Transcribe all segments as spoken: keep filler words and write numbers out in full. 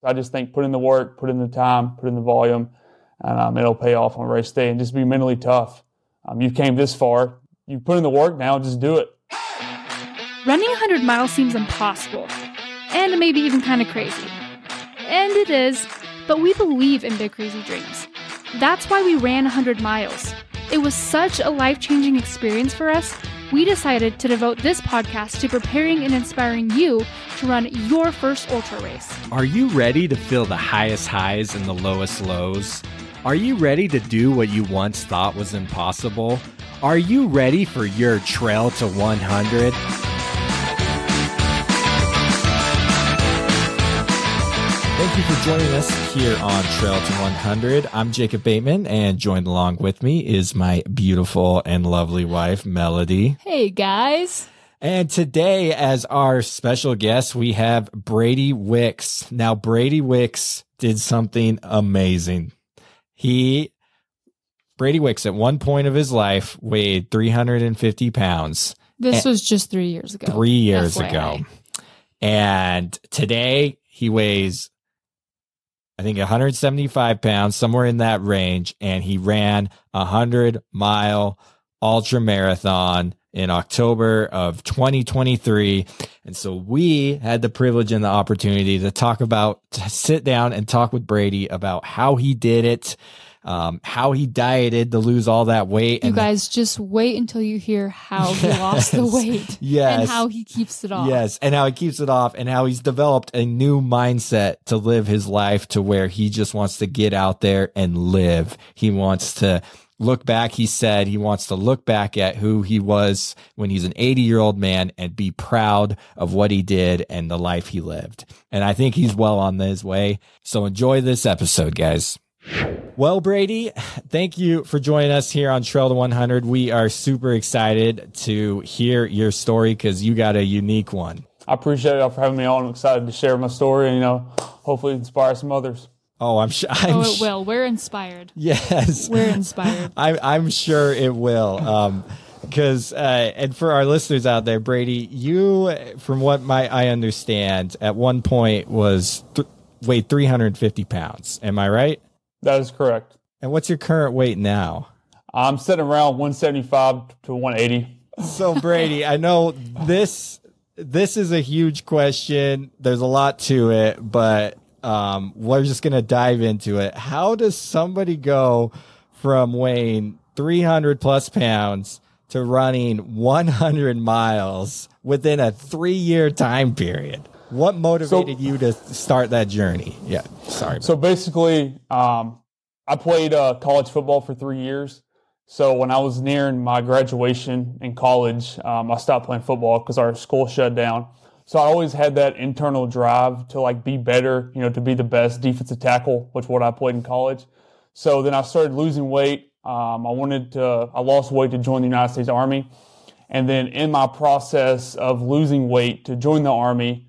I just think put in the work, put in the time, put in the volume, and um, it'll pay off on race day. And just be mentally tough. Um, you came this far. You put in the work now, just do it. Running one hundred miles seems impossible, and maybe even kind of crazy. And it is, but we believe in big crazy dreams. That's why we ran one hundred miles. It was such a life-changing experience for us, we decided to devote this podcast to preparing and inspiring you to run your first ultra race. Are you ready to feel the highest highs and the lowest lows? Are you ready to do what you once thought was impossible? Are you ready for your trail to one hundred? Thank you for joining us here on Trail to one hundred. I'm Jacob Bateman, and joined along with me is my beautiful and lovely wife, Melody. Hey, guys. And today, as our special guest, we have Brady Wicks. Now, Brady Wicks did something amazing. He, Brady Wicks, at one point of his life, weighed three hundred fifty pounds. This was just three years ago. Three years F Y I. ago. And today, he weighs, I think, one hundred seventy-five pounds, somewhere in that range, and he ran a hundred mile ultra marathon in October of twenty twenty-three. And so we had the privilege and the opportunity to talk about, to sit down and talk with Brady about how he did it, um, how he dieted to lose all that weight. You and guys just wait until you hear how he Yes. lost the weight. Yes. And how he keeps it off. Yes, and how he keeps it off, and how he's developed a new mindset to live his life to where he just wants to get out there and live. He wants to look back. He said he wants to look back at who he was when he's an eighty-year-old man and be proud of what he did and the life he lived. And I think he's well on his way. So enjoy this episode, guys. Well, Brady, thank you for joining us here on Trail to one hundred. We are super excited to hear your story because you got a unique one. I appreciate y'all for having me on. I'm excited to share my story and, you know, hopefully inspire some others. Oh, I'm sure. I'm Oh, it sh- will. We're inspired. Yes. We're inspired. I'm, I'm sure it will. Um, because, uh, and for our listeners out there, Brady, you, from what my, I understand, at one point was th- weighed three hundred fifty pounds. Am I right? That is correct. And what's your current weight now? I'm sitting around one seventy-five to one eighty. So, Brady, I know this, this is a huge question. There's a lot to it, but, um, we're just going to dive into it. How does somebody go from weighing three hundred plus pounds to running one hundred miles within a three year time period? What motivated So- you to start that journey? Yeah. Sorry. So basically, um, I played uh, college football for three years. So when I was nearing my graduation in college, um, I stopped playing football because our school shut down. So I always had that internal drive to like be better, you know, to be the best defensive tackle, which is what I played in college. So then I started losing weight. Um, I wanted to, I lost weight to join the United States Army. And then in my process of losing weight to join the Army,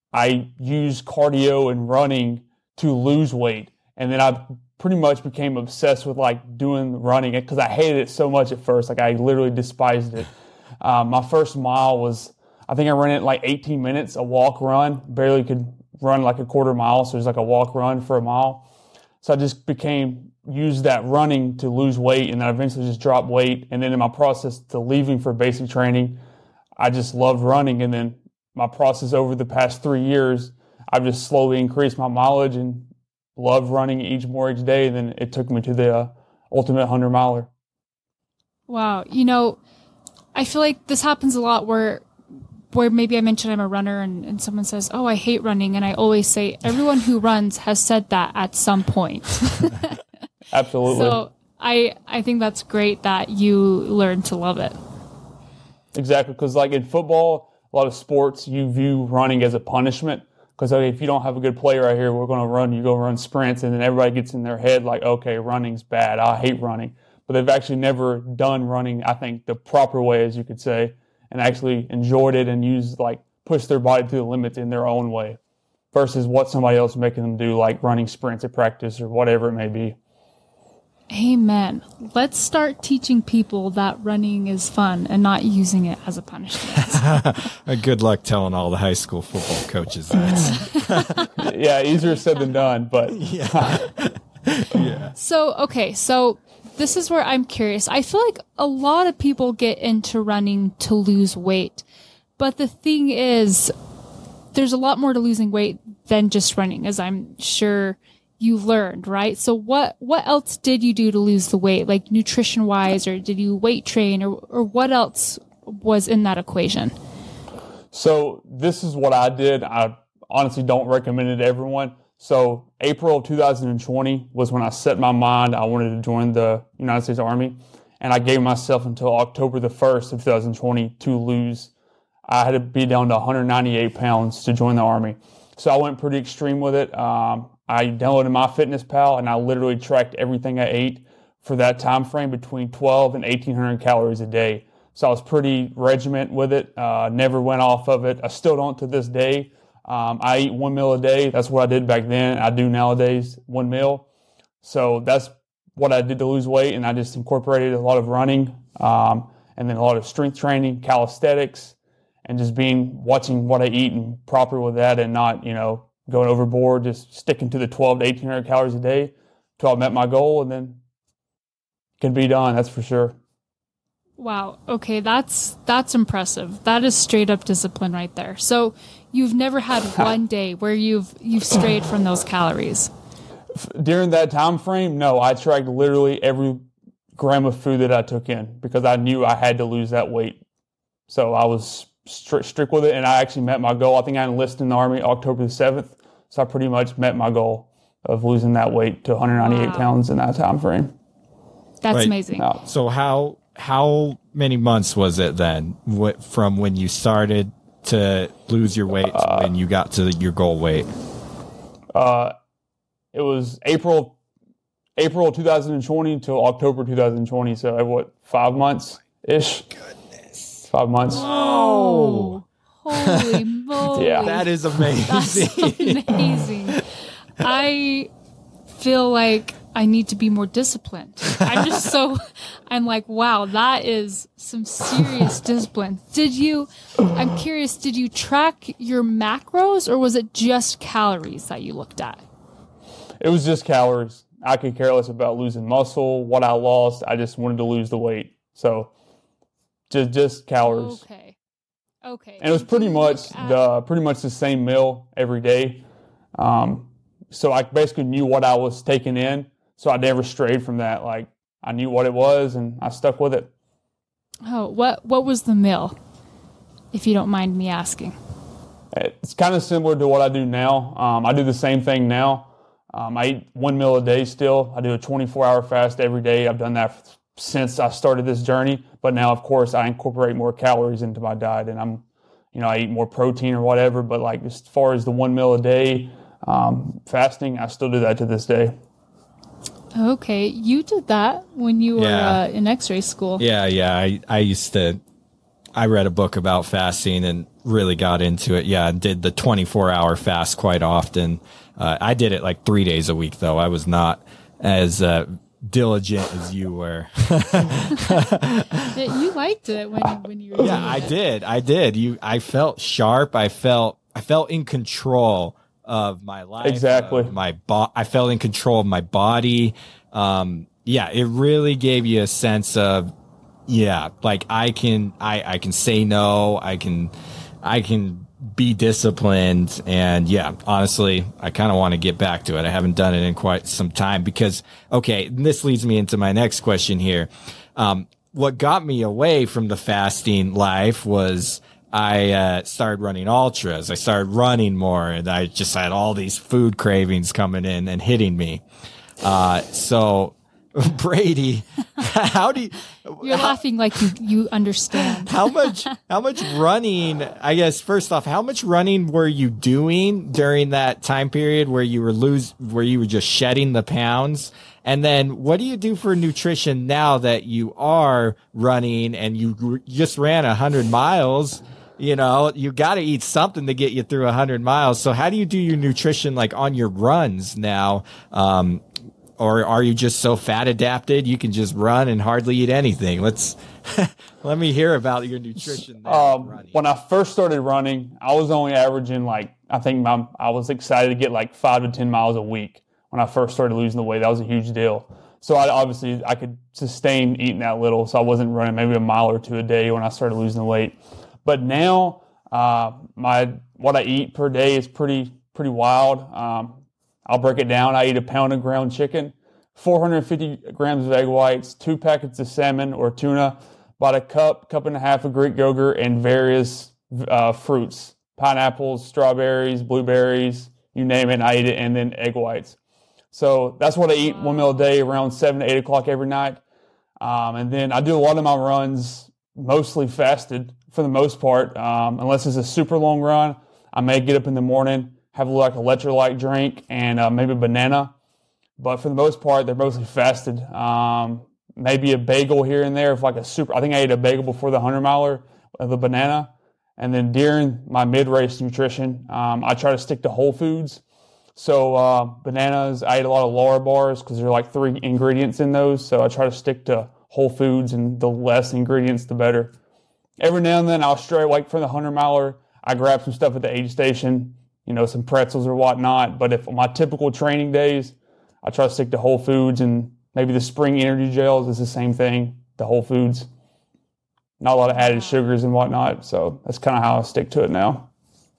I used cardio and running to lose weight. And then I pretty much became obsessed with like doing running it because I hated it so much at first. Like I literally despised it. Um, my first mile was, I think I ran it like eighteen minutes, a walk run, barely could run like a quarter mile. So it was like a walk run for a mile. So I just became, used that running to lose weight, and then I eventually just dropped weight. And then in my process to leaving for basic training, I just loved running. And then my process over the past three years, I've just slowly increased my mileage and love running each more each day. And then it took me to the uh, ultimate hundred miler. Wow. You know, I feel like this happens a lot where where maybe I mention I'm a runner and, and someone says, oh, I hate running. And I always say, everyone who runs has said that at some point. Absolutely. So I, I think that's great that you learned to love it. Exactly. Because like in football, a lot of sports, you view running as a punishment. Because okay, if you don't have a good player right here, we're going to run, you go run sprints. And then everybody gets in their head like, okay, running's bad. I hate running. But they've actually never done running, I think, the proper way, as you could say, and actually enjoyed it and used, like, push their body to the limits in their own way versus what somebody else is making them do, like running sprints at practice or whatever it may be. Amen. Let's start teaching people that running is fun and not using it as a punishment. Good luck telling all the high school football coaches that. Yeah, easier said than done, but yeah. Yeah. So, okay, so this is where I'm curious. I feel like a lot of people get into running to lose weight. But the thing is, there's a lot more to losing weight than just running, as I'm sure you've learned, right? So what, what else did you do to lose the weight, like nutrition wise, or did you weight train, or, or what else was in that equation? So this is what I did. I honestly don't recommend it to everyone. So April of two thousand twenty was when I set my mind I wanted to join the United States Army, and I gave myself until October the first of two thousand twenty to lose. I had to be down to one hundred ninety-eight pounds to join the Army. So I went pretty extreme with it. Um, I downloaded MyFitnessPal, and I literally tracked everything I ate for that time frame between twelve and eighteen hundred calories a day. So I was pretty regiment with it, uh, never went off of it. I still don't to this day. Um, I eat one meal a day. That's what I did back then. I do nowadays, one meal. So that's what I did to lose weight, and I just incorporated a lot of running um, and then a lot of strength training, calisthenics, and just being, watching what I eat and proper with that, and not, you know, going overboard, just sticking to the twelve to eighteen hundred calories a day until I met my goal, and then it can be done, that's for sure. Wow. Okay, that's that's impressive. That is straight up discipline right there. So you've never had one day where you've you've strayed from those calories. During that time frame, no, I tracked literally every gram of food that I took in because I knew I had to lose that weight. So I was strict, strict with it, and I actually met my goal. I think I enlisted in the Army October the seventh, so I pretty much met my goal of losing that weight to one hundred ninety-eight wow. pounds in that time frame. That's right. amazing. No. So how how many months was it then what, from when you started to lose your weight to uh, when you got to your goal weight? Uh, it was April April two thousand twenty until October two thousand twenty. So what, five months ish? Goodness, five months. Oh, holy moly! Yeah, that is amazing. That's amazing. I feel like I need to be more disciplined. I'm just so, I'm like, wow, that is some serious discipline. Did you, I'm curious, did you track your macros, or was it just calories that you looked at? It was just calories. I could care less about losing muscle, what I lost. I just wanted to lose the weight. So just, just calories. Okay. Okay. And it was pretty much the, pretty much the same meal every day. Um, so I basically knew what I was taking in. So I never strayed from that. Like, I knew what it was, and I stuck with it. Oh, what what was the meal, if you don't mind me asking? It's kind of similar to what I do now. Um, I do the same thing now. Um, I eat one meal a day still. I do a twenty-four hour fast every day. I've done that since I started this journey. But now, of course, I incorporate more calories into my diet, and I'm, you know, I eat more protein or whatever. But like, as far as the one meal a day um, fasting, I still do that to this day. Okay, you did that when you were yeah. uh, in X-ray school. Yeah, yeah. I, I used to, I read a book about fasting and really got into it. Yeah, and did the twenty-four hour fast quite often. Uh, I did it like three days a week, though. I was not as uh, diligent as you were. You liked it when, when you were Yeah, I it. did. I did. You, I felt sharp. I felt, I felt in control of my life, exactly. My bo- I felt in control of my body. Um, yeah, it really gave you a sense of, yeah, like I can, I, I can say no. I can, I can be disciplined. And yeah, honestly, I kind of want to get back to it. I haven't done it in quite some time because, okay, this leads me into my next question here. Um, what got me away from the fasting life was I uh, started running ultras. I started running more, and I just had all these food cravings coming in and hitting me. Uh, so, Brady, how do you... You're how, laughing like you, you understand. How much, how much running, I guess, first off, how much running were you doing during that time period where you were lose, where you were just shedding the pounds? And then what do you do for nutrition now that you are running and you r- just ran a hundred miles? You know, you got to eat something to get you through a hundred miles. So how do you do your nutrition like on your runs now? Um, or are you just so fat adapted you can just run and hardly eat anything? Let's let me hear about your nutrition there. Um, when I first started running, I was only averaging like, I think my, I was excited to get like five to ten miles a week when I first started losing the weight. That was a huge deal. So I obviously I could sustain eating that little, so I wasn't running maybe a mile or two a day when I started losing the weight. But now uh, my what I eat per day is pretty pretty wild. Um, I'll break it down. I eat a pound of ground chicken, four hundred fifty grams of egg whites, two packets of salmon or tuna, about a cup, cup and a half of Greek yogurt, and various uh, fruits, pineapples, strawberries, blueberries, you name it, and I eat it, and then egg whites. So that's what I eat one meal a day, around seven to eight o'clock every night. Um, and then I do a lot of my runs mostly fasted for the most part, um, unless it's a super long run. I may get up in the morning, have a like electrolyte drink, and uh, maybe a banana. But for the most part, they're mostly fasted. Um, maybe a bagel here and there. If like a super, I think I ate a bagel before the hundred miler of the banana. And then during my mid-race nutrition, um, I try to stick to whole foods. So uh, bananas, I eat a lot of Lara bars because there are like three ingredients in those. So I try to stick to whole foods, and the less ingredients, the better. Every now and then I'll stray, like for the hundred miler, I grab some stuff at the aid station, you know, some pretzels or whatnot. But if on my typical training days, I try to stick to whole foods, and maybe the spring energy gels is the same thing, the whole foods. Not a lot of added sugars and whatnot. So that's kind of how I stick to it now.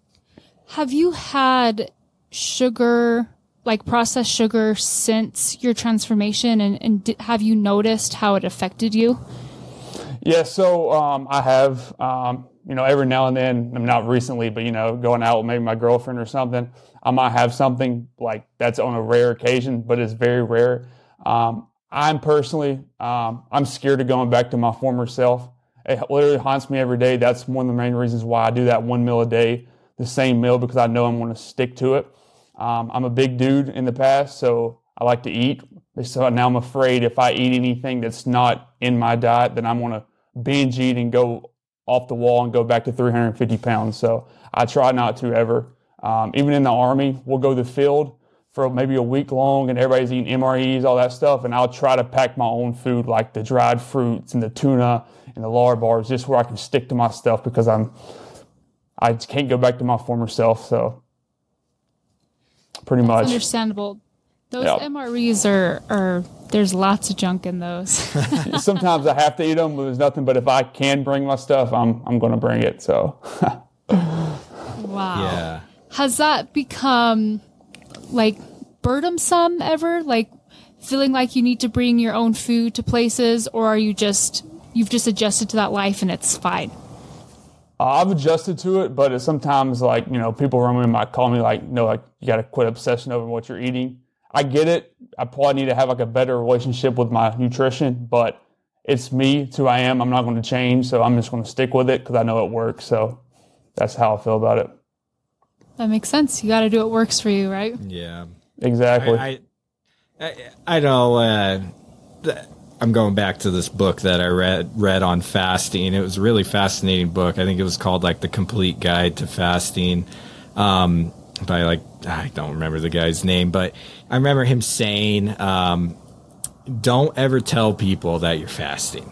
Have you had sugar, like processed sugar, since your transformation, and, and d- have you noticed how it affected you? Yeah, so um, I have, um, you know, every now and then, I mean, not recently, but, you know, going out with maybe my girlfriend or something, I might have something like that's on a rare occasion, but it's very rare. Um, I'm personally, um, I'm scared of going back to my former self. It literally haunts me every day. That's one of the main reasons why I do that one meal a day, the same meal, because I know I'm going to stick to it. Um, I'm a big dude in the past, so I like to eat. So now I'm afraid if I eat anything that's not in my diet, then I'm going to binge eat and go off the wall and go back to three hundred fifty pounds. So I try not to ever. Um, even in the Army, we'll go to the field for maybe a week long, and everybody's eating M R Es, all that stuff, and I'll try to pack my own food, like the dried fruits and the tuna and the Lara bars, just where I can stick to my stuff, because I'm I can't go back to my former self. So pretty That's much understandable. Those yep. M R Es are, are, there's lots of junk in those. Sometimes I have to eat them, but there's nothing. But if I can bring my stuff, I'm I'm going to bring it. So, wow. Yeah. Has that become like burdensome ever? Like feeling like you need to bring your own food to places, or are you just you've just adjusted to that life and it's fine? Uh, I've adjusted to it, but it's sometimes like, you know, people around me might call me like, no, like you got to quit obsessing over what you're eating. I get it. I probably need to have like a better relationship with my nutrition, but it's me, it's who I am. I'm not going to change, so I'm just going to stick with it because I know it works. So that's how I feel about it. That makes sense. You got to do what works for you, right? Yeah. Exactly. I I, I, I know. Uh, th- I'm going back to this book that I read read on fasting. It was a really fascinating book. I think it was called like The Complete Guide to Fasting, um, by like I don't remember the guy's name, but I remember him saying, um, "Don't ever tell people that you're fasting,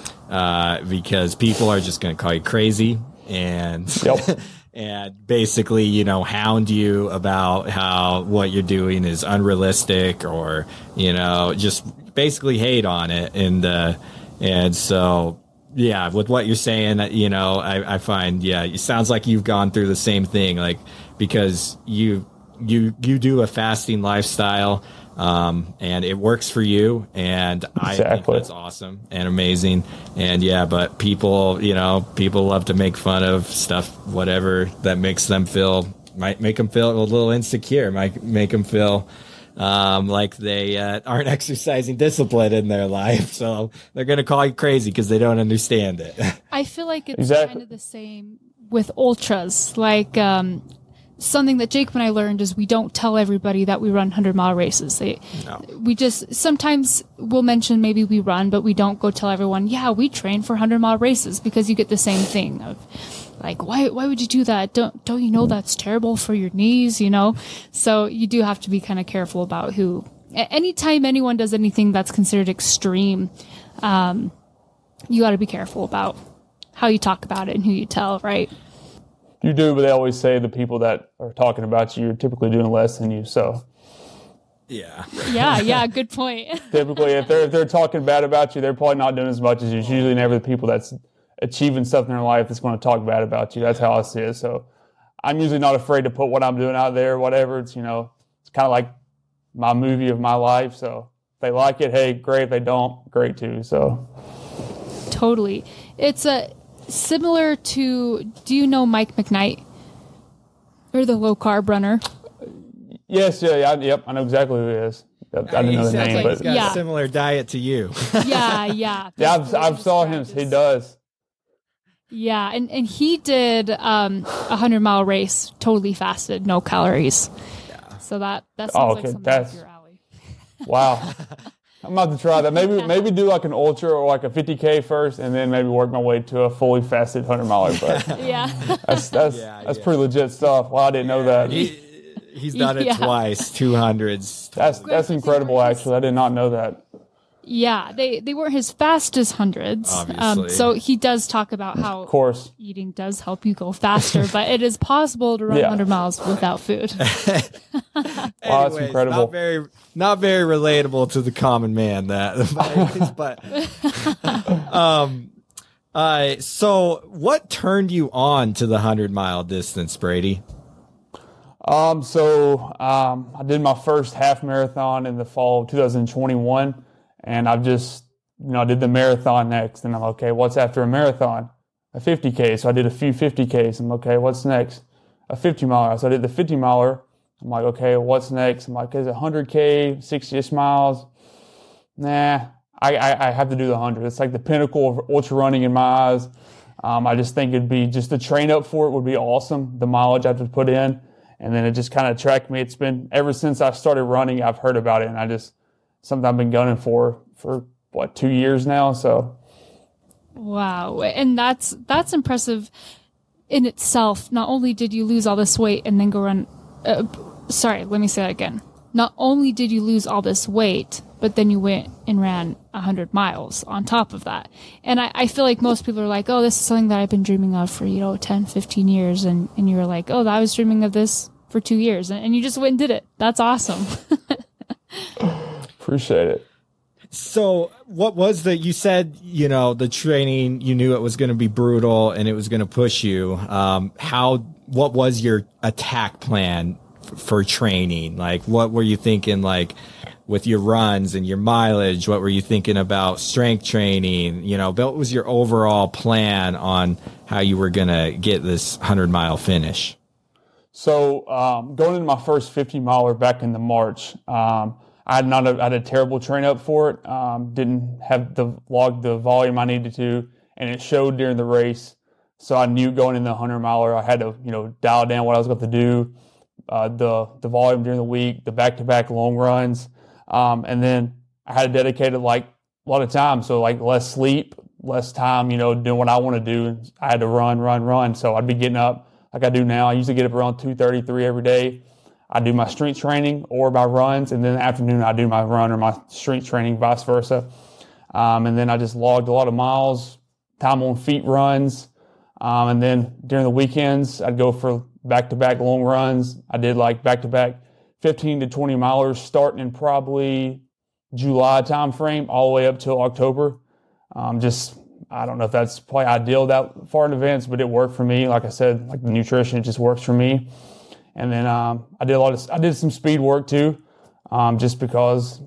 uh, because people are just going to call you crazy and." Yep. And basically, you know, hound you about how what you're doing is unrealistic, or, you know, just basically hate on it. And, uh, and so, yeah, with what you're saying, you know, I, I find, yeah, it sounds like you've gone through the same thing, like, because you, you, you do a fasting lifestyle, um, and it works for you. And I exactly. think that's awesome and amazing. And yeah, but people, you know, people love to make fun of stuff, whatever that makes them feel, might make them feel a little insecure, might make them feel, um, like they uh, aren't exercising discipline in their life. So they're going to call you crazy because they don't understand it. I feel like it's exactly. kind of the same with ultras. Like, um, something that Jacob and I learned is we don't tell everybody that we run hundred mile races. They, no. We just, sometimes we'll mention maybe we run, but we don't go tell everyone, yeah, we train for hundred mile races, because you get the same thing of like, why, why would you do that? Don't, don't you know that's terrible for your knees, you know? So you do have to be kind of careful about who, A- anytime anyone does anything that's considered extreme, um, you got to be careful about how you talk about it and who you tell, right? You do, but they always say the people that are talking about you are typically doing less than you. So, yeah, yeah, yeah. Good point. typically, if they're if they're talking bad about you, they're probably not doing as much as you. It's usually never the people that's achieving stuff in their life that's going to talk bad about you. That's how I see it. So, I'm usually not afraid to put what I'm doing out there. Whatever it's, you know, it's kind of like my movie of my life. So, if they like it, hey, great. If they don't, great too. So, totally, it's a. Similar to, do you know Mike McKnight? Or the low carb runner? Yes, yeah, yeah, yep, I know exactly who he is. I didn't know the name, like but he's got yeah. a similar diet to you. yeah, yeah. yeah, I've, I've saw him. He does. Yeah, and, and he did um, a hundred mile race, totally fasted, no calories. Yeah. So that that sounds oh, okay. okay. like something That's, up your alley. Wow. I'm about to try that. Maybe maybe do like an ultra or like a fifty K first, and then maybe work my way to a fully fasted hundred miler. But yeah, that's that's yeah, that's yeah. pretty legit stuff. Well, I didn't know that. He, he's done it Yeah. twice, two hundreds. That's that's incredible. Actually, I did not know that. yeah. They they weren't his fastest hundreds. Um, Obviously. so he does talk about how Of course. eating does help you go faster, but it is possible to run Yeah. one hundred miles without food. Wow, that's Anyways, incredible. Not very, not very relatable to the common man. That, but um, uh, so what turned you on to the hundred mile distance, Brady? Um, so um, I did my first half marathon in the fall of two thousand twenty-one, and I've just, you know, I did the marathon next, and I'm okay, what's after a marathon? A fifty K. So I did a few fifty Ks. I'm okay, what's next? A fifty miler. So I did the fifty miler. I'm like, okay, what's next? I'm like, is it one hundred K, sixty-ish miles? Nah, I, I, I have to do the one hundred. It's like the pinnacle of ultra running in my eyes. Um, I just think it'd be, just to train up for it would be awesome, the mileage I have to put in. And then it just kind of attracted me. It's been, ever since I started running, I've heard about it, and I just, something I've been gunning for, for what, two years now, so. Wow. And that's that's impressive in itself. Not only did you lose all this weight and then go run, uh, sorry, let me say that again. Not only did you lose all this weight, but then you went and ran one hundred miles on top of that. And I, I feel like most people are like, oh, this is something that I've been dreaming of for, you know, ten, fifteen years. And, and you're like, oh, I was dreaming of this for two years. And, and you just went and did it. That's awesome. Appreciate it. So what was the, you said, you know, the training, you knew it was going to be brutal and it was going to push you. Um, how, what was your attack plan f- for training? Like, what were you thinking, like with your runs and your mileage? What were you thinking about strength training? You know, what was your overall plan on how you were going to get this hundred mile finish? So um, going into my first fifty miler back in the March, um, I had not a, I had a terrible train up for it. Um, didn't have the log the volume I needed to, and it showed during the race. So I knew going in the hundred miler, I had to, you know, dial down what I was going to do, uh, the the volume during the week, the back to back long runs, um, and then I had a dedicated like a lot of time, so like less sleep, less time, you know, doing what I want to do. And I had to run, run, run. So I'd be getting up like I do now. I usually get up around two thirty, three every day. I do my strength training or my runs, and then in the afternoon I do my run or my strength training, vice versa. Um, and then I just logged a lot of miles, time on feet runs. Um, and then during the weekends, I'd go for back-to-back long runs. I did like back-to-back fifteen to twenty milers starting in probably July time frame all the way up till October. Um, just, I don't know if that's probably ideal that far in advance, but it worked for me. Like I said, like the nutrition, it just works for me. And then um, I did a lot of, I did some speed work too, um, just because,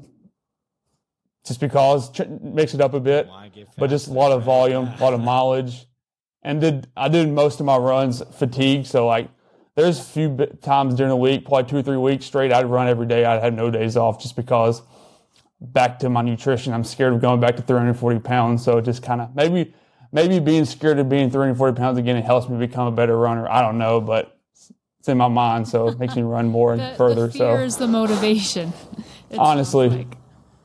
just because tr- mix it up a bit, but just a lot of volume, a lot of mileage. And did I did most of my runs fatigue. So like there's a few bit times during the week, probably two or three weeks straight, I'd run every day. I'd have no days off just because back to my nutrition, I'm scared of going back to three hundred forty pounds. So just kind of maybe, maybe being scared of being three hundred forty pounds again, it helps me become a better runner. I don't know, but it's in my mind, so it makes me run more and the, further. the fear so is the motivation. It honestly, sounds like.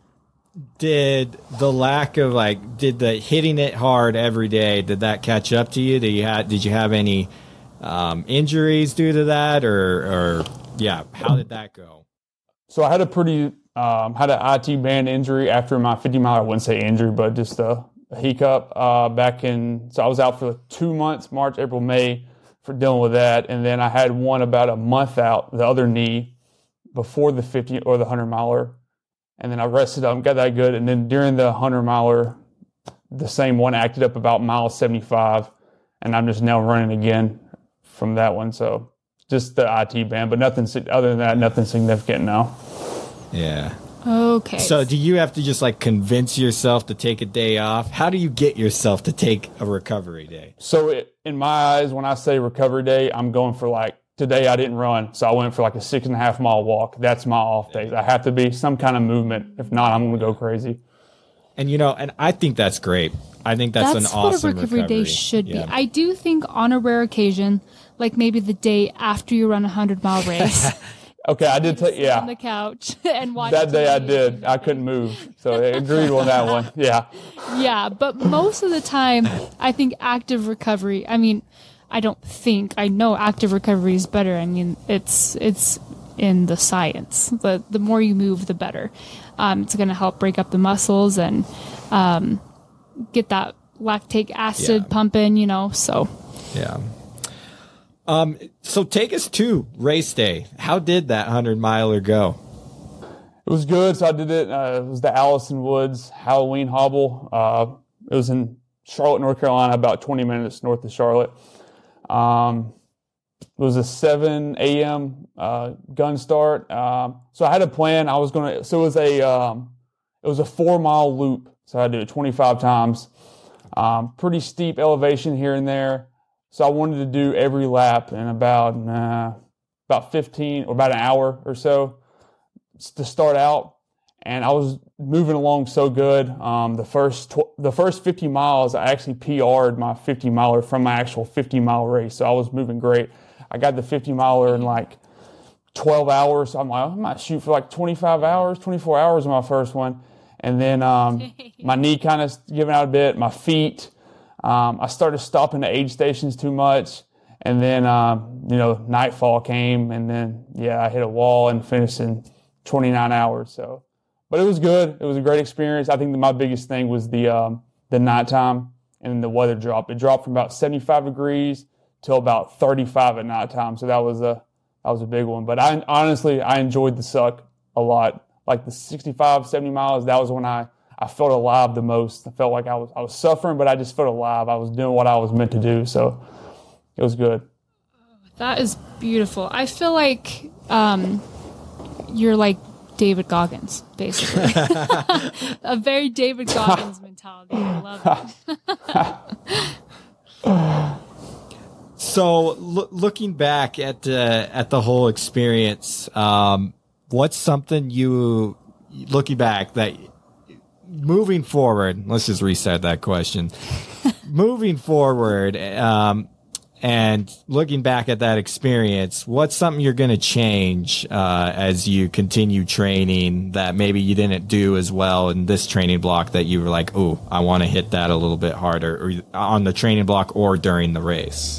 Did the lack of like, did the hitting it hard every day, did that catch up to you? Did you have, did you have any um, injuries due to that, or, or yeah, how did that go? So I had a pretty um, had an I T band injury after my fifty mile. I wouldn't say injury, but just a, a hiccup uh, back in. So I was out for two months, March, April, May, for dealing with that, and then I had one about a month out, the other knee, before the fifty or the hundred miler, and then I rested up, got that good, and then during the hundred miler, the same one acted up about mile seventy-five, and I'm just now running again from that one. So just the I T band, but nothing other than that, nothing significant now. Yeah. Okay. So do you have to just like convince yourself to take a day off? How do you get yourself to take a recovery day? So it, in my eyes, when I say recovery day, I'm going for like, today I didn't run, so I went for like a six and a half mile walk. That's my off days. I have to be some kind of movement. If not, I'm going to go crazy. And, you know, and I think that's great. I think that's, that's an awesome what a recovery, recovery. day should yeah. be. I do think on a rare occasion, like maybe the day after you run a hundred mile race. Okay, I did take, yeah. On the couch and watch that day I T V. did. I couldn't move. So I agreed on that one. Yeah. Yeah, but most of the time, I think active recovery, I mean, I don't think, I know active recovery is better. I mean, it's it's in the science. The, the more you move, the better. Um, it's going to help break up the muscles and um, get that lactic acid Yeah. pumping, you know, so. Yeah. Um. So take us to race day. How did that hundred miler go? It was good. So I did it. Uh, it was the Allison Woods Halloween Hobble. Uh, it was in Charlotte, North Carolina, about twenty minutes north of Charlotte. Um, it was a seven a.m. Uh, gun start. Um, so I had a plan. I was going to, so it was a, um, it was a four mile loop. So I did it twenty-five times. Um, pretty steep elevation here and there. So I wanted to do every lap in about, uh, about fifteen or about an hour or so to start out. And I was moving along so good. Um, the first tw- the first fifty miles, I actually P R'd my fifty miler from my actual fifty mile race. So I was moving great. I got the fifty miler in like twelve hours. So I'm like, I might shoot for like twenty-five hours, twenty-four hours in my first one. And then um, my knee kind of giving out a bit, my feet. Um, I started stopping at aid stations too much. And then, um, you know, nightfall came. And then, yeah, I hit a wall and finished in twenty-nine hours. So. But it was good. It was a great experience. I think that my biggest thing was the um, the nighttime and the weather drop. It dropped from about seventy-five degrees to about thirty-five at nighttime. So that was a that was a big one. But I honestly I enjoyed the suck a lot. Like the sixty-five, seventy miles, that was when I, I felt alive the most. I felt like I was I was suffering, but I just felt alive. I was doing what I was meant to do. So it was good. That is beautiful. I feel like um, you're like David Goggins, basically. A very David Goggins mentality. I love it. So, lo- looking back at uh, at the whole experience, um, what's something you, looking back, that moving forward? Let's just reset that question. Moving forward, um, and looking back at that experience, what's something you're going to change uh, as you continue training that maybe you didn't do as well in this training block that you were like, oh, I want to hit that a little bit harder, or on the training block or during the race?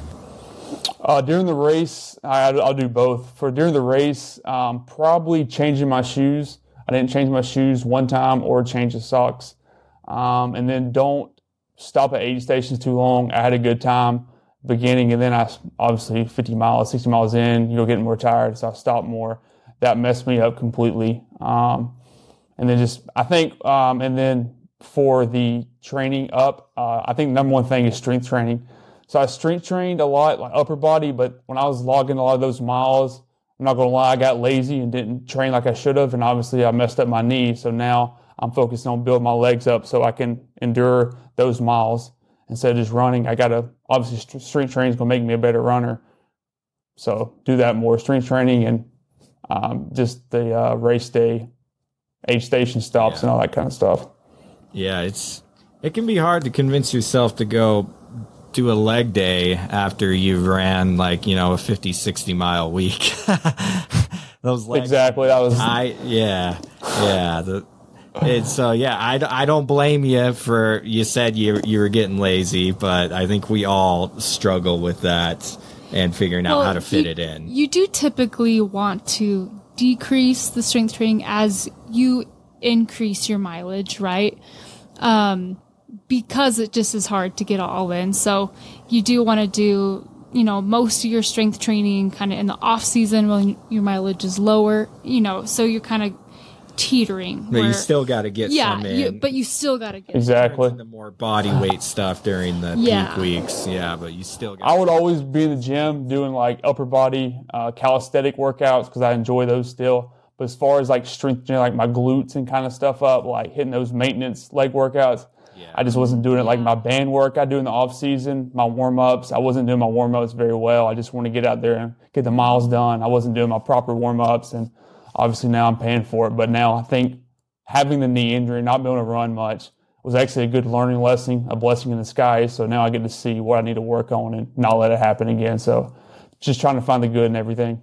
Uh, during the race, I, I'll do both. For during the race, um, probably changing my shoes. I didn't change my shoes one time or change the socks. Um, and then don't stop at aid stations too long. I had a good time beginning, and then I obviously fifty miles, sixty miles in, you know, getting more tired, so I stopped more. That messed me up completely. Um, and then just, I think, um, and then for the training up, uh, I think the number one thing is strength training. So I strength trained a lot, like upper body, but when I was logging a lot of those miles, I'm not going to lie, I got lazy and didn't train like I should have, and obviously I messed up my knee. So now I'm focused on building my legs up so I can endure those miles. Instead of just running, I got to, obviously strength training is going to make me a better runner. So do that more, strength training, and um, just the uh, race day, aid station stops, yeah, and all that kind of stuff. Yeah, it's it can be hard to convince yourself to go do a leg day after you've ran like, you know, a fifty, sixty mile week. Those legs. Exactly. That was, I, yeah, yeah. The, It's so uh, yeah, I, I don't blame you for, you said you you were getting lazy, but I think we all struggle with that and figuring out well, how to fit you, it in. You do typically want to decrease the strength training as you increase your mileage, right? Um, because it just is hard to get all in. So you do want to do, you know, most of your strength training kind of in the off season when your mileage is lower, you know, so you're kind of teetering. But where, you still got to get yeah, some in. you, but you still got to get exactly the more body weight stuff during the Yeah. peak weeks. Yeah, but you still got I would always be in the gym doing like upper body uh, calisthenic workouts because I enjoy those still. But as far as like strengthening like my glutes and kind of stuff up, like hitting those maintenance leg workouts, Yeah. I just wasn't doing it like Yeah. my band work I do in the off season, my warm ups. I wasn't doing my warm ups very well. I just want to get out there and get the miles done. I wasn't doing my proper warm ups, and obviously now I'm paying for it. But now I think having the knee injury, not being able to run much, was actually a good learning lesson, a blessing in disguise. So now I get to see what I need to work on and not let it happen again. So just trying to find the good in everything.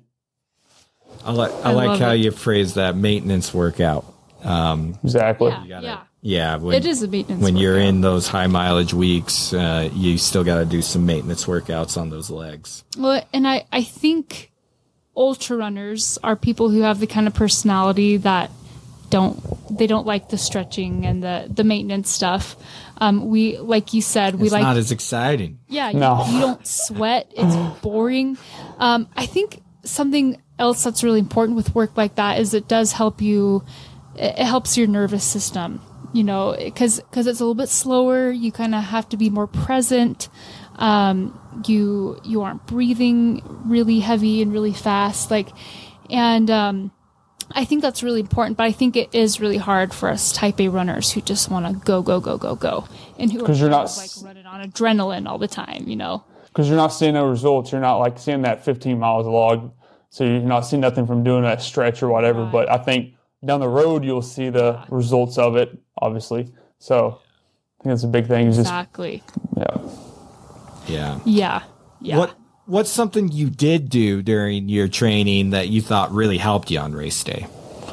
I like I, I like love how it. you phrase that maintenance workout. Um, Exactly. Yeah, gotta- yeah. yeah, when, It is a maintenance when you're workout. in those high mileage weeks, uh, you still got to do some maintenance workouts on those legs. Well, and I, I think ultra runners are people who have the kind of personality that don't they don't like the stretching and the, the maintenance stuff. Um, we like you said, we It's like not as exciting. yeah, you, No. you don't sweat. It's boring. Um, I think something else that's really important with work like that is it does help you. It it helps your nervous system. You know, because because it's a little bit slower. You kind of have to be more present. Um, you you aren't breathing really heavy and really fast. Like, and um, I think that's really important. But I think it is really hard for us Type A runners who just want to go go go go go and who are 'Cause you're kind not of, like s- running on adrenaline all the time. You know. Because you're not seeing no results. You're not like seeing that fifteen miles log. So you're not seeing nothing from doing that stretch or whatever. Right. But I think down the road, you'll see the results of it, obviously. So I think that's a big thing. Is just, Exactly. yeah. Yeah. Yeah. Yeah. What What's something you did do during your training that you thought really helped you on race day?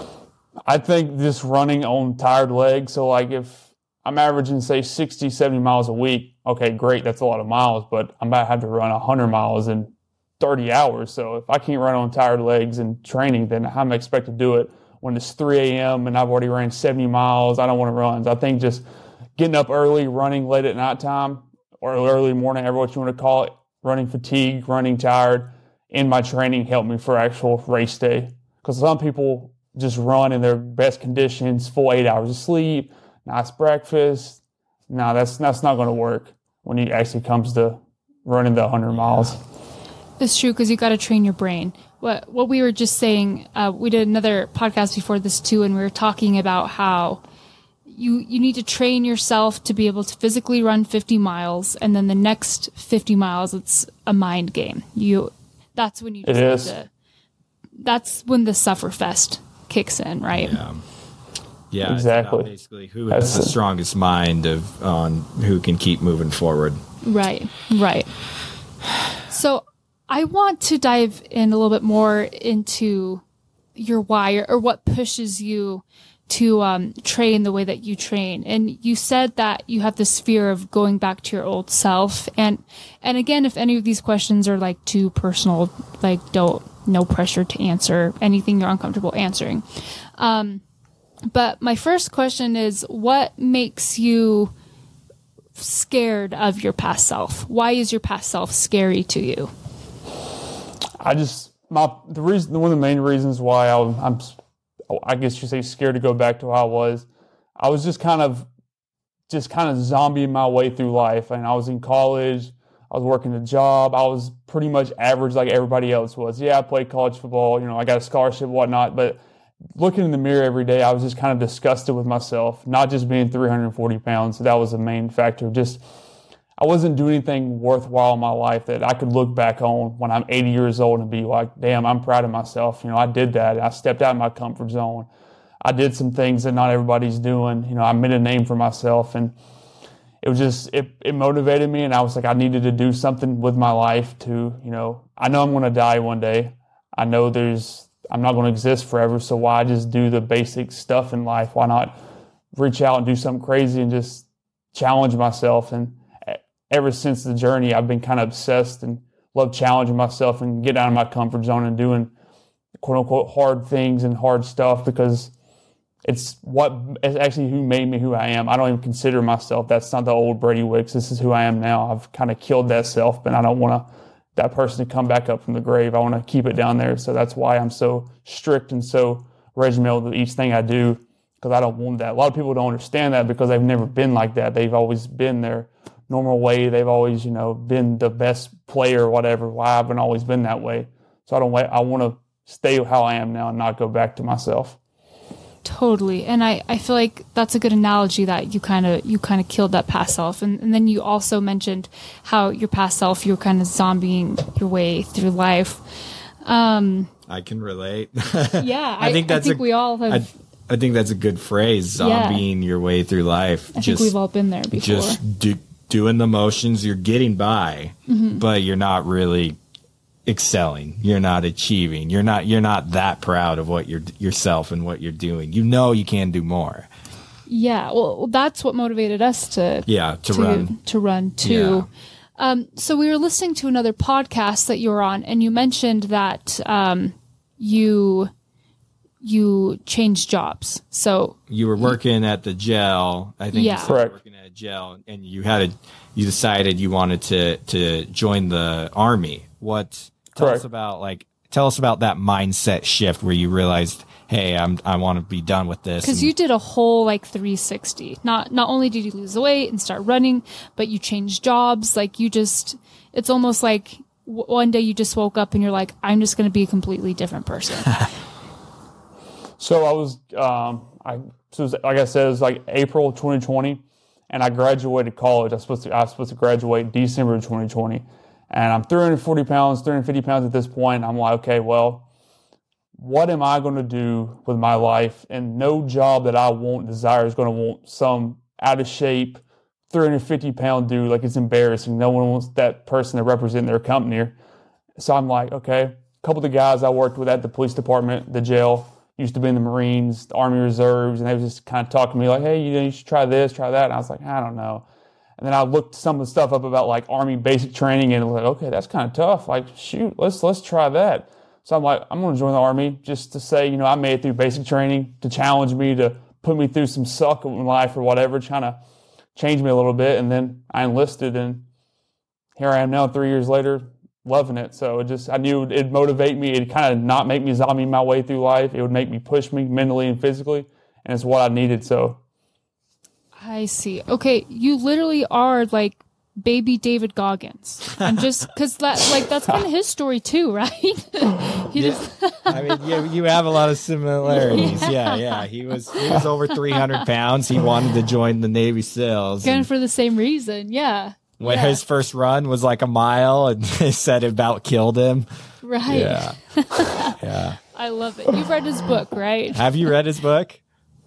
I think just running on tired legs. So like if I'm averaging, say, sixty, seventy miles a week, okay, great. That's a lot of miles, but I'm about to have to run one hundred miles in thirty hours. So if I can't run on tired legs and training, then how am I expected to do it when it's three a.m. and I've already ran seventy miles? I don't want to run. So I think just getting up early, running late at nighttime or early morning, however what you want to call it, running fatigue, running tired, in my training helped me for actual race day. Because some people just run in their best conditions, full eight hours of sleep, nice breakfast. No, that's that's not going to work when it actually comes to running the one hundred miles. It's true because you got to train your brain. What what we were just saying, uh, we did another podcast before this too, and we were talking about how you you need to train yourself to be able to physically run fifty miles, and then the next fifty miles, it's a mind game. You that's when you just It have is. to, that's when the sufferfest kicks in, right? Yeah. Yeah, Exactly. It's about basically who has That's the it. strongest mind of on who can keep moving forward. Right, right. So I want to dive in a little bit more into your why or, or what pushes you to um, train the way that you train. And you said that you have this fear of going back to your old self. And and again, if any of these questions are like too personal, like don't no pressure to answer anything you're uncomfortable answering. Um, but my first question is, what makes you scared of your past self? Why is your past self scary to you? I just my the reason one of the main reasons why I, I'm I guess you say scared to go back to how I was. I was just kind of just kind of zombieing my way through life, and I was in college. I was working a job. I was pretty much average like everybody else was. Yeah, I played college football. You know, I got a scholarship, and whatnot. But looking in the mirror every day, I was just kind of disgusted with myself. Not just being three hundred forty pounds. So that was the main factor. Just I wasn't doing anything worthwhile in my life that I could look back on when I'm eighty years old and be like, damn, I'm proud of myself. You know, I did that. I stepped out of my comfort zone. I did some things that not everybody's doing. You know, I made a name for myself, and it was just, it, it motivated me. And I was like, I needed to do something with my life to, you know, I know I'm going to die one day. I know there's, I'm not going to exist forever. So why just do the basic stuff in life? Why not reach out and do something crazy and just challenge myself? And ever since the journey, I've been kind of obsessed and love challenging myself and getting out of my comfort zone and doing quote unquote hard things and hard stuff because it's what it's actually who made me who I am. I don't even consider myself. That's not the old Brady Wicks. This is who I am now. I've kind of killed that self, but I don't want to that person to come back up from the grave. I want to keep it down there. So that's why I'm so strict and so regimental with each thing I do, because I don't want that. A lot of people don't understand that because they've never been like that. They've always been their normal way. They've always, you know, been the best player or whatever. Why I haven't always been that way. So I don't wait. I want to stay how I am now and not go back to myself. Totally. And I, I feel like that's a good analogy that you kind of you kind of killed that past self. And, and then you also mentioned how your past self, you were kind of zombieing your way through life. Um, I can relate. Yeah. I, I think that's I think a, we all have. I, I think that's a good phrase, zombieing yeah. your way through life. I just, think we've all been there before. Just do, doing the motions, you're getting by, mm-hmm. but you're not really excelling. You're not achieving. You're not you're not that proud of what you're yourself and what you're doing. You know you can do more. Yeah, well, that's what motivated us to yeah to, to run to run too. Yeah. Um, so we were listening to another podcast that you were on, and you mentioned that um, you you changed jobs. So you were working at the jail. I think yeah. you were working at a jail, and you had a you decided you wanted to to join the Army. What? Tell Correct. us about like tell us about that mindset shift where you realized, hey, I'm I want to be done with this. Because you did a whole like three sixty. Not not only did you lose the weight and start running, but you changed jobs. Like you just, it's almost like w- one day you just woke up and you're like, I'm just going to be a completely different person. So I was, um, I so it was, like I said, it was like April twenty twenty, and I graduated college. I was supposed to I was supposed to graduate December of twenty twenty. And I'm three hundred forty pounds, three hundred fifty pounds at this point. I'm like, okay, well, what am I going to do with my life? And no job that I want, desire is going to want some out of shape, three hundred fifty pound dude. Like, it's embarrassing. No one wants that person to represent their company. So I'm like, okay, a couple of the guys I worked with at the police department, the jail, used to be in the Marines, the Army Reserves, and they was just kind of talking to me like, hey, you know, you should try this, try that. And I was like, I don't know. And then I looked some of the stuff up about like Army basic training, and I was like, okay, that's kind of tough. Like, shoot, let's let's try that. So I'm like, I'm going to join the Army just to say, you know, I made it through basic training, to challenge me, to put me through some suck in life or whatever, trying to change me a little bit. And then I enlisted, and here I am now, three years later, loving it. So it just, I knew it'd motivate me. It'd kind of not make me zombie my way through life. It would make me push me mentally and physically, and it's what I needed. So. I see. Okay, you literally are like baby David Goggins. I'm just because that like that's kind of his story too, right? he yeah. just I mean, yeah, you have a lot of similarities. Yeah, yeah. yeah. He was he was over three hundred pounds. He wanted to join the Navy SEALs, and for the same reason. Yeah. When yeah. his first run was like a mile, and they said it about killed him. Right. Yeah. yeah. I love it. You've read his book, right? Have you read his book?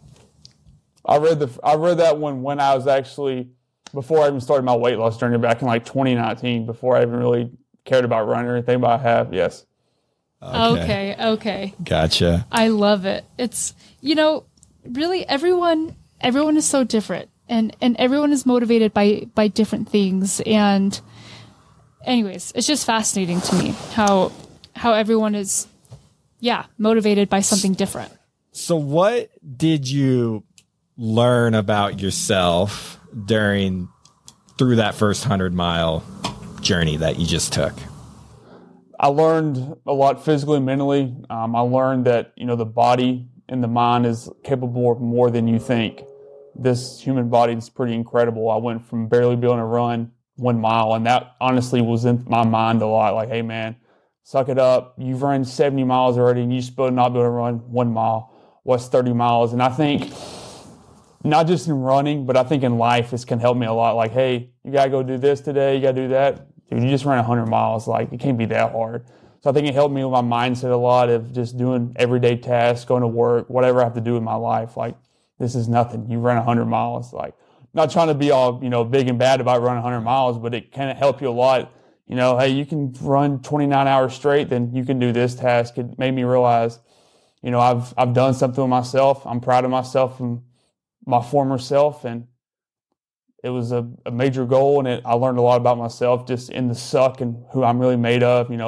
I read the I read that one when I was actually before I even started my weight loss journey back in like twenty nineteen, before I even really cared about running or anything, but I have, yes. Okay. okay, okay. Gotcha. I love it. It's, you know, really everyone everyone is so different, and and everyone is motivated by by different things, and anyways, it's just fascinating to me how how everyone is yeah, motivated by something different. So what did you learn about yourself during through that first hundred mile journey that you just took? I learned a lot physically and mentally. Um, I learned that, you know, the body and the mind is capable of more than you think. This human body is pretty incredible. I went from barely being able to run one mile, and that honestly was in my mind a lot. Like, hey man, suck it up. You've run seventy miles already, and you're supposed to not be able to run one mile. What's thirty miles? And I think not just in running, but I think in life, this can help me a lot. Like, hey, you got to go do this today. You got to do that. Dude, you just ran one hundred miles. Like, it can't be that hard. So I think it helped me with my mindset a lot of just doing everyday tasks, going to work, whatever I have to do in my life. Like, this is nothing. You ran one hundred miles. Like, not trying to be all, you know, big and bad about running one hundred miles, but it can help you a lot. You know, hey, you can run twenty-nine hours straight, then you can do this task. It made me realize, you know, I've I've done something with myself. I'm proud of myself and my former self, and it was a, a major goal, and it, I learned a lot about myself just in the suck and who I'm really made of. You know,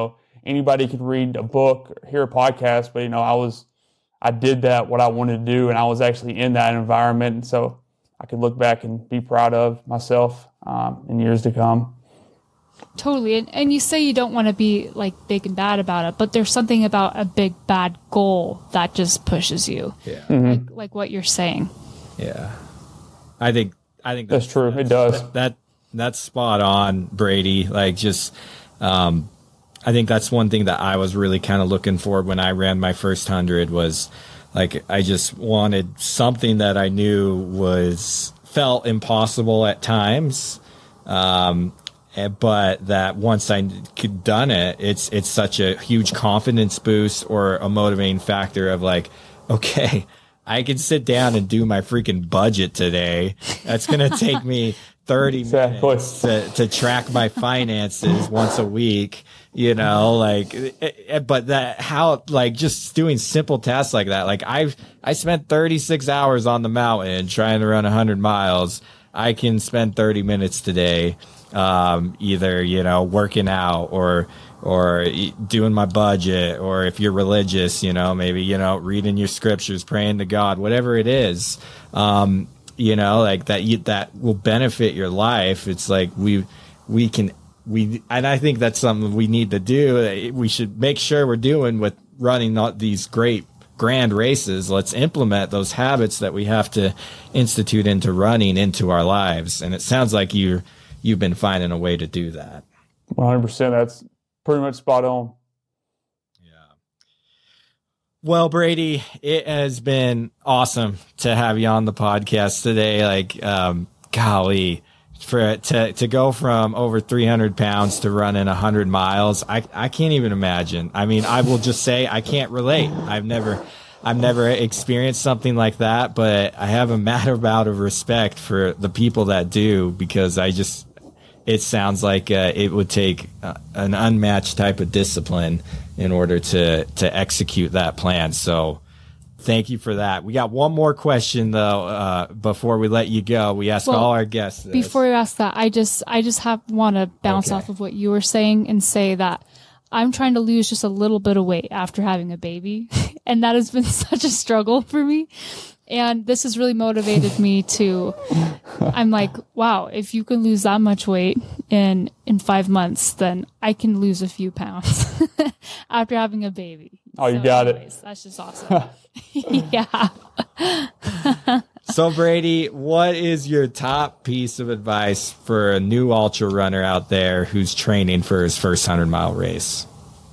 anybody could read a book or hear a podcast, but, you know, I was, I did that, what I wanted to do, and I was actually in that environment. And so I could look back and be proud of myself um, in years to come. Totally. And, and you say you don't want to be like big and bad about it, but there's something about a big bad goal that just pushes you. Yeah. Mm-hmm. Like, like what you're saying. Yeah. I think, I think that's, that's true. That's, it does. That, that, that's spot on, Brady. Like just, um, I think that's one thing that I was really kind of looking for when I ran my first hundred was like, I just wanted something that I knew was felt impossible at times. Um, but that once I could done it, it's, it's such a huge confidence boost or a motivating factor of like, okay, I can sit down and do my freaking budget today. That's going to take me thirty exactly. minutes to, to track my finances once a week, you know, like, but that, how, like, just doing simple tasks like that. Like, I've, I spent thirty-six hours on the mountain trying to run one hundred miles. I can spend thirty minutes today, um, either, you know, working out or, or doing my budget, or if you're religious, you know, maybe, you know, reading your scriptures, praying to God, whatever it is, um, you know, like that, you, that will benefit your life. It's like we, we can, we, and I think that's something we need to do. We should make sure we're doing with running all these great grand races. Let's implement those habits that we have to institute into running into our lives. And it sounds like you, you've been finding a way to do that. one hundred percent. That's pretty much spot on. Yeah. Well, Brady, it has been awesome to have you on the podcast today. Like, um, golly, for to to go from over three hundred pounds to running one hundred miles, I I can't even imagine. I mean, I will just say I can't relate. I've never I've never experienced something like that, but I have a mad amount of respect for the people that do, because I just, it sounds like uh, it would take uh, an unmatched type of discipline in order to to execute that plan. So thank you for that. We got one more question though, uh, before we let you go. We ask well, all our guests this. Before you ask that, I just I just have want to bounce okay. off of what you were saying and say that I'm trying to lose just a little bit of weight after having a baby, and that has been such a struggle for me. And this has really motivated me to, I'm like, wow, if you can lose that much weight in, in five months, then I can lose a few pounds after having a baby. Oh, you so got anyways, it. That's just awesome. Yeah. So Brady, what is your top piece of advice for a new ultra runner out there who's training for his first hundred mile race?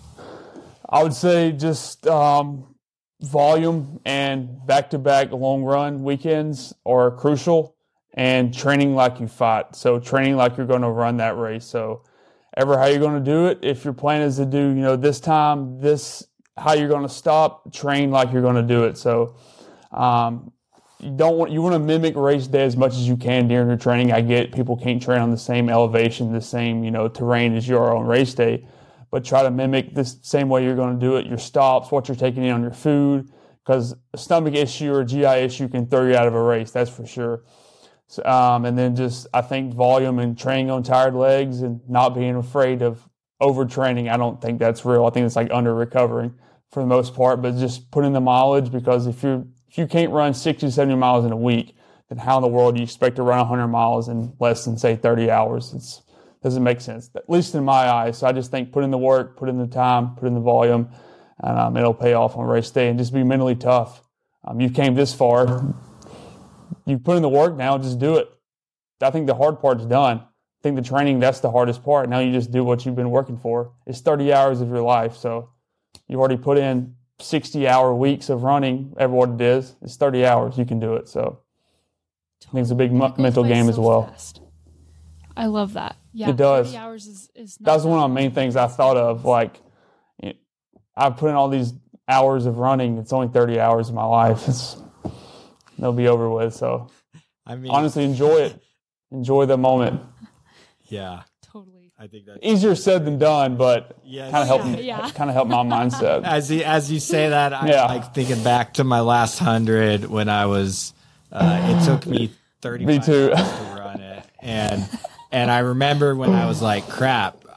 I would say just, um, volume and back-to-back long run weekends are crucial, and training like you fight. So training like you're going to run that race. So ever how you're going to do it, if your plan is to do, you know, this time, this, how you're going to stop, train like you're going to do it. So um, you don't want, you want to mimic race day as much as you can during your training. I get people can't train on the same elevation, the same, you know, terrain as your own race day, but try to mimic this same way you're going to do it. Your stops, what you're taking in on your food, because a stomach issue or a G I issue can throw you out of a race, that's for sure. So, um, and then just, I think volume and training on tired legs and not being afraid of overtraining. I don't think that's real. I think it's like under recovering for the most part, but just put in the mileage, because if you if you can't run sixty, seventy miles in a week, then how in the world do you expect to run one hundred miles in less than, say, thirty hours? It's doesn't make sense, at least in my eyes. So I just think put in the work, put in the time, put in the volume, and um, it'll pay off on race day. And just be mentally tough. Um, you came this far. You put in the work, now just do it. I think the hard part's done. I think the training, that's the hardest part. Now you just do what you've been working for. It's thirty hours of your life. So you've already put in sixty-hour weeks of running, ever what it is. It's thirty hours. You can do it. So I think it's a big m- mental game so as well. Fast. I love that. Yeah, it does. thirty hours is, is not That's one of the main things I thought of. Like, I've put in all these hours of running. It's only thirty hours of my life. It's, they'll be over with. So, I mean, honestly, enjoy it. Enjoy the moment. Yeah, totally. I think that's easier said than done, but yes. kind of helped. Yeah, yeah. Kind of helped my mindset. As you, as you say that, I'm yeah. like thinking back to my last hundred when I was. Uh, it took me thirty. Me too. To run it, and. And I remember when I was like, crap,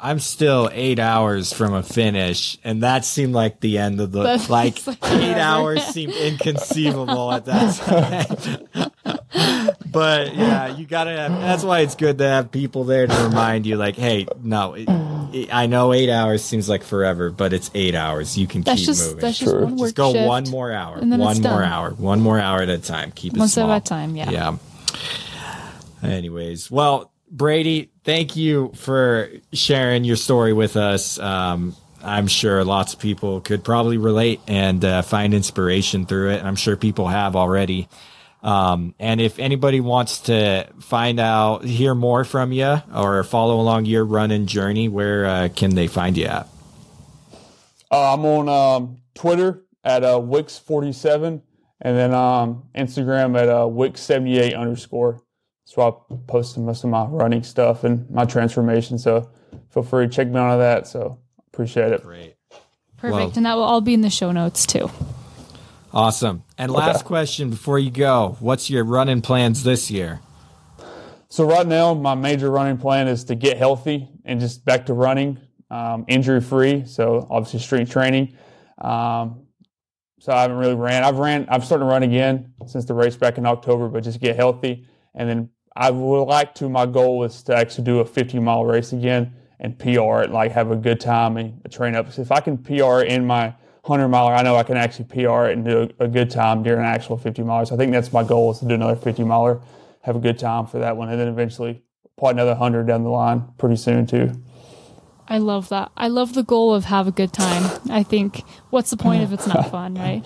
I'm still eight hours from a finish, and that seemed like the end of the That's like, like eight forever. hours seemed inconceivable at that time. But yeah, you gotta have. That's why it's good to have people there to remind you, like, hey, no, it, it, I know eight hours seems like forever, but it's eight hours. You can That's keep just moving. that's just True. one work Just go shift. one more hour, and then one it's more done. hour, one more hour at a time. Keep it One step small. at a time, yeah. Yeah. Anyways, well, Brady, thank you for sharing your story with us. Um, I'm sure lots of people could probably relate and uh, find inspiration through it. I'm sure people have already. Um, and if anybody wants to find out, hear more from you or follow along your running journey, where uh, can they find you at? Uh, I'm on um, Twitter at uh, Wix forty-seven, and then um, Instagram at uh, Wix seventy-eight underscore. That's where I post most of my running stuff and my transformation. So feel free to check me out on that. So appreciate it. Great. Perfect. Well- and that will all be in the show notes too. Awesome. And last Okay. question before you go, what's your running plans this year? So right now, my major running plan is to get healthy and just back to running, um, injury free. So obviously strength training. Um, so I haven't really ran. I've ran. I've started to run again since the race back in October, but just get healthy. And then I would like to. My goal is to actually do a fifty mile race again and P R it, like have a good time and train up. So if I can P R it in my hundred miler, I know I can actually P R it and do a, a good time during an actual fifty miler. So I think that's my goal, is to do another fifty miler, have a good time for that one, and then eventually probably another hundred down the line pretty soon too. I love that. I love the goal of have a good time. I think, what's the point if it's not fun, right?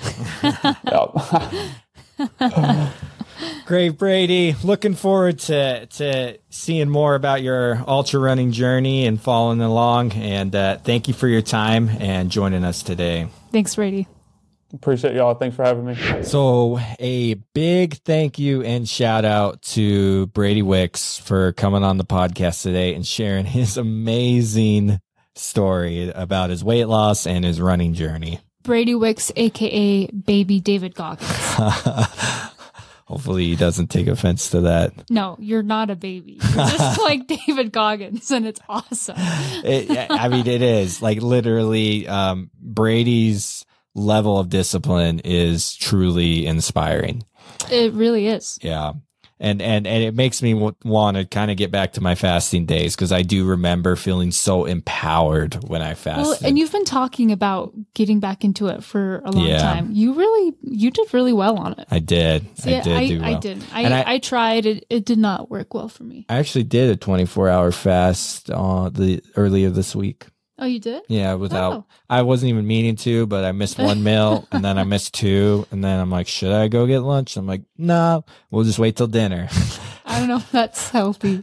Yep. Great, Brady. Looking forward to to seeing more about your ultra running journey and following along. And uh, thank you for your time and joining us today. Thanks, Brady. Appreciate y'all. Thanks for having me. So a big thank you and shout out to Brady Wicks for coming on the podcast today and sharing his amazing story about his weight loss and his running journey. Brady Wicks, a k a. Baby David Goggins. Hopefully he doesn't take offense to that. No, you're not a baby. You're just like David Goggins, and it's awesome. It, I mean, it is like literally um, Brady's level of discipline is truly inspiring. It really is. Yeah. And, and, and it makes me w- want to kind of get back to my fasting days, because I do remember feeling so empowered when I fasted. Well, and you've been talking about getting back into it for a long Yeah. time. You really, you did really well on it. I did. See, I did I, do well. I didn't. I, And I- I, tried. It, it did not work well for me. I actually did a twenty-four hour fast uh, the earlier this week. Oh, you did? Yeah, without Oh. I wasn't even meaning to, but I missed one meal and then I missed two, and then I'm like, should I go get lunch? I'm like, nah, we'll just wait till dinner. I don't know if that's healthy.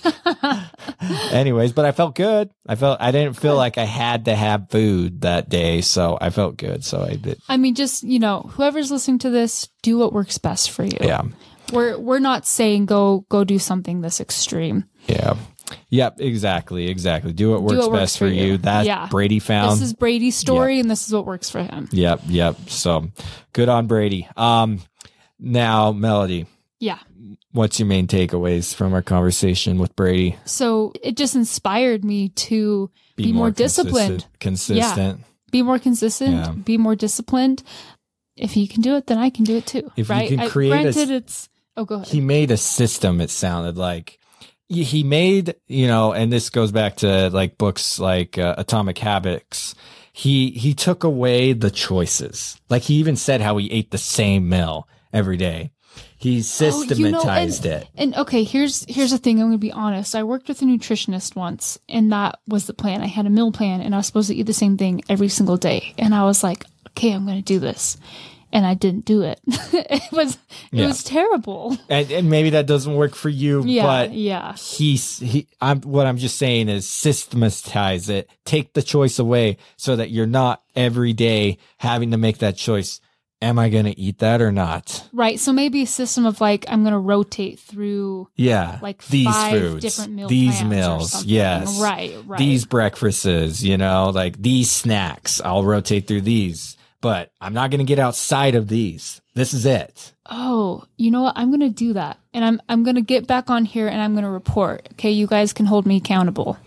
Anyways, but I felt good. I felt I didn't feel like I had to have food that day, so I felt good. So I did. I mean, just, you know, whoever's listening to this, do what works best for you. Yeah. We're we're not saying go go do something this extreme. Yeah. Yep, exactly, exactly. Do what works, what works best for for you. you. That Yeah. Brady found. This is Brady's story, and this is what works for him. Yep, yep. So good on Brady. Um, now Melody, Yeah. what's your main takeaways from our conversation with Brady? So it just inspired me to be, more, disciplined, consistent. consistent. be more consistent, Yeah. be more disciplined. If he can do it, then I can do it too. If you right? can I- create a- granted, it's oh, go ahead. He made a system. It sounded like he he made, you know, and this goes back to like books like uh, Atomic Habits. He he took away the choices. Like he even said how he ate the same meal every day. He systematized Oh, you know, and, it. And okay, here's here's the thing. I'm going to be honest. I worked with a nutritionist once, and that was the plan. I had a meal plan, and I was supposed to eat the same thing every single day. And I was like, okay, I'm going to do this, and I didn't do it. it was it Yeah. was terrible. And, and maybe that doesn't work for you, Yeah, but yeah. he's he I'm what I'm just saying is systematize it. Take the choice away so that you're not every day having to make that choice. Am I going to eat that or not? Right. So maybe a system of like I'm going to rotate through Yeah. like these five foods, different meal these plans or meals. something. Yes. Right. Right. These breakfasts, you know, like these snacks. I'll rotate through these, but I'm not going to get outside of these. This is it. Oh, you know what? I'm going to do that. And I'm I'm going to get back on here and I'm going to report. Okay, you guys can hold me accountable.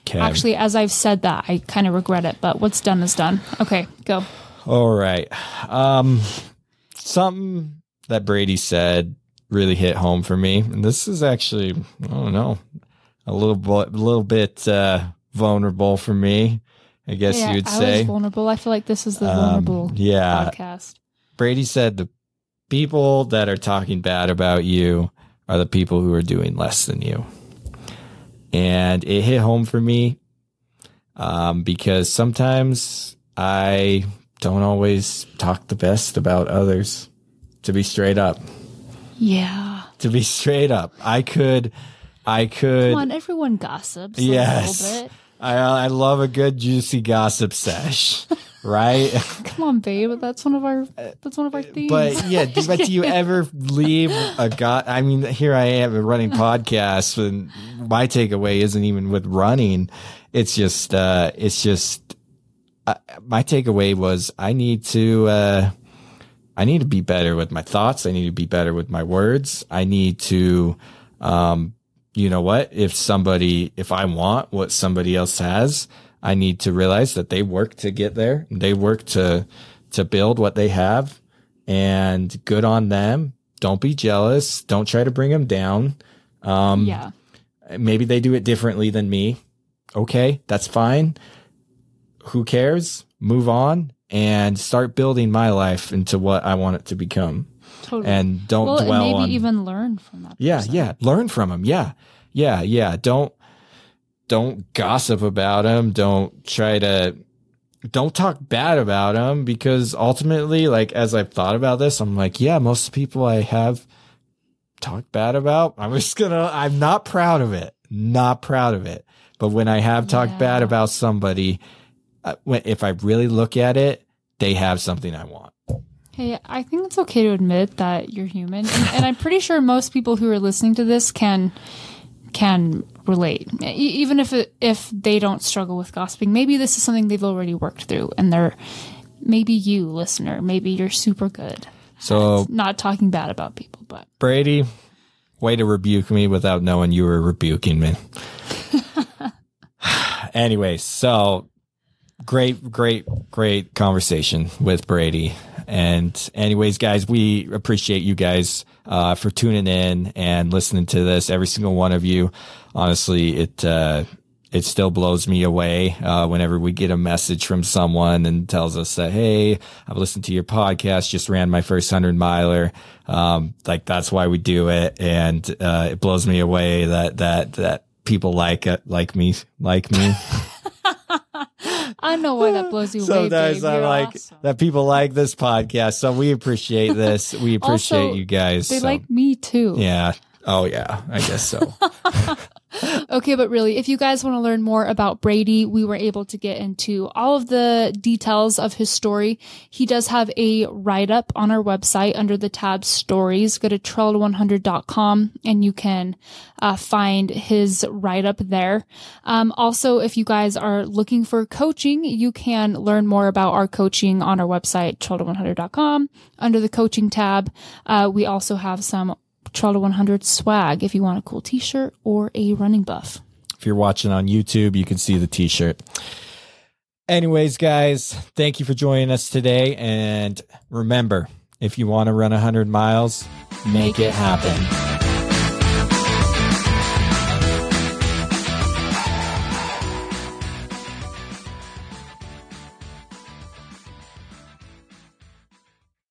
Okay. Actually, as I've said that, I kind of regret it, but what's done is done. Okay, go. All right. Um, something that Brady said really hit home for me. And this is actually, I don't know, a little, a little bit uh, vulnerable for me, I guess yeah, you would I say. was vulnerable. I feel like this is the Um, vulnerable yeah. podcast. Brady said the people that are talking bad about you are the people who are doing less than you. And it hit home for me um, because sometimes I don't always talk the best about others, to be straight up. Yeah. To be straight up. I could, I could. Come on, everyone gossips Yes. a little bit. I, I love a good juicy gossip sesh, right? Come on, babe. That's one of our that's one of our themes. But yeah, do, but do you ever leave a god? I mean, here I am running podcasts, and my takeaway isn't even with running. It's just, uh, it's just, uh, my takeaway was I need to, uh, I need to be better with my thoughts. I need to be better with my words. I need to, um, you know what? If somebody, if I want what somebody else has, I need to realize that they work to get there. They work to, to build what they have, and good on them. Don't be jealous. Don't try to bring them down. Um, yeah. Maybe they do it differently than me. Okay. That's fine. Who cares? Move on and start building my life into what I want it to become. Totally. And don't well, dwell and maybe on, even learn from that. yeah, person. yeah. Learn from them. Yeah. Yeah. Yeah. Don't, don't gossip about them. Don't try to, don't talk bad about them, because ultimately, like, as I've thought about this, I'm like, yeah, most people I have talked bad about, I'm just gonna, I'm not proud of it. Not proud of it. But when I have talked Yeah. bad about somebody, uh, when, if I really look at it, they have something I want. Hey, I think it's okay to admit that you're human, and, and I'm pretty sure most people who are listening to this can can relate, e- even if it, if they don't struggle with gossiping. Maybe this is something they've already worked through, and they're maybe you, listener, maybe you're super good So at not talking bad about people. But Brady, way to rebuke me without knowing you were rebuking me. Anyways, so great, great, great conversation with Brady. And anyways, guys, we appreciate you guys uh, for tuning in and listening to this. Every single one of you. Honestly, it uh, it still blows me away uh, whenever we get a message from someone and tells us that, hey, I've listened to your podcast, just ran my first hundred miler. Um, like, that's why we do it. And uh, it blows me away that that that people like it, like me, like me. I know why that blows you away, Sometimes babe. I You're like awesome. that people like this podcast, so we appreciate this. We appreciate Also, you guys. They so. like me too. Yeah. Oh yeah. I guess so. Okay, but really, if you guys want to learn more about Brady, we were able to get into all of the details of his story. He does have a write-up on our website under the tab Stories. Go to trail one hundred dot com and you can uh, find his write-up there. Um, also, if you guys are looking for coaching, you can learn more about our coaching on our website, trail one hundred dot com. Under the coaching tab, uh, we also have some Trail one hundred swag if you want a cool t-shirt or a running buff. If you're watching on YouTube, you can see the t-shirt. Anyways, guys, thank you for joining us today. And remember, if you want to run one hundred miles, make, make it happen. happen.